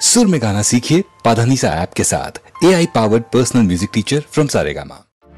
सुर में गाना सीखिए पाधानीसा ऐप के साथ। AI powered personal music teacher from Saregama.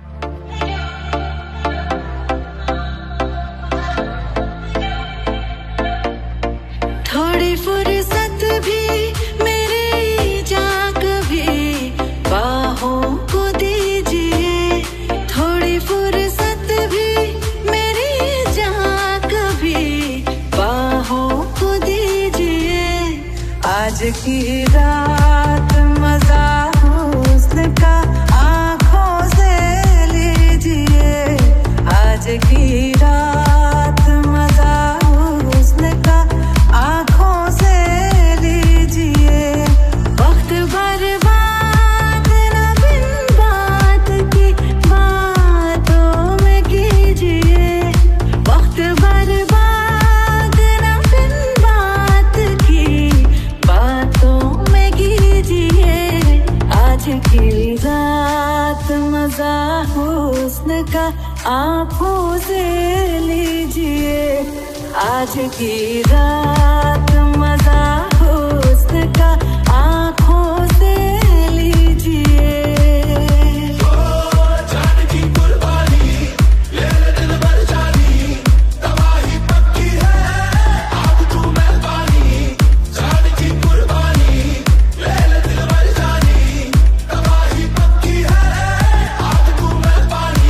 थोड़ी फुर्सत भी मेरी जा कभी बाहों को दीजिए, थोड़ी फुर्सत भी मेरी जा कभी बाहों को दीजिए। आज की रात मजा हुस्न का आंखों से लीजिए, आज की रात मजा हुस्न का आंखों से लीजिए। वक्त बर्बाद न बिन बात की बातों में कीजिए, वक्त बर्बाद न बिन बात की बातों में कीजिए। आज की रात मजा हुस्न का आंखों से लीजिए, आज की रात मजा हुस्न का आंखों से लीजिए। जान की कुर्बानी ले ले दिल भर जानी, तबाही पक्की है अब तू मेहरबानी। जान की कुर्बानी ले ले दिल भर जानी, तबाही पक्की है अब तू मेहरबानी।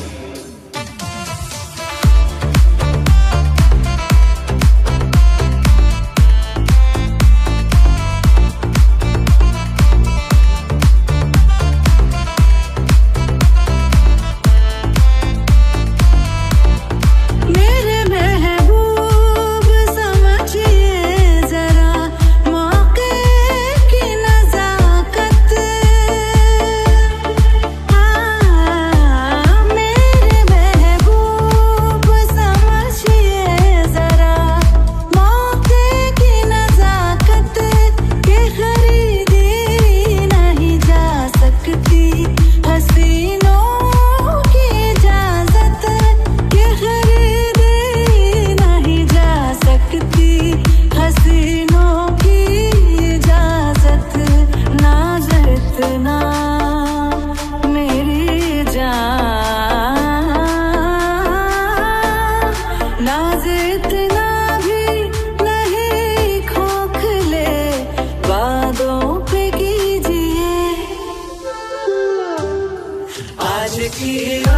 मेरे महबूब समझिए जरा मौके की नजाकत, मेरे महबूब समझिए जरा मौके की नजाकत के खरीदी नहीं जा सकती हसीनों की इजाजत, के खरीदी नहीं जा सकती हसीनों की इजाजत। नाज इतना मेरी जान, नाज इतना भी नहीं खोखले वादों पे कीजिए। आज की